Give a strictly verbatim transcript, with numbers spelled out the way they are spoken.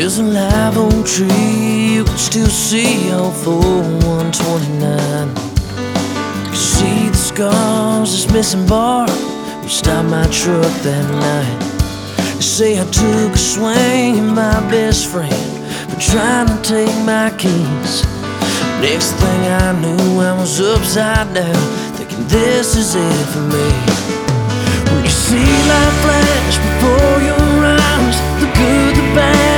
There's a live oak tree you can still see on four one twenty-nine. You see the scars, this missing bar. We stopped my truck that night. They say I took a swing at my best friend for trying to take my keys. Next thing I knew, I was upside down, thinking this is it for me. When you see life flash before your eyes, the good, the bad,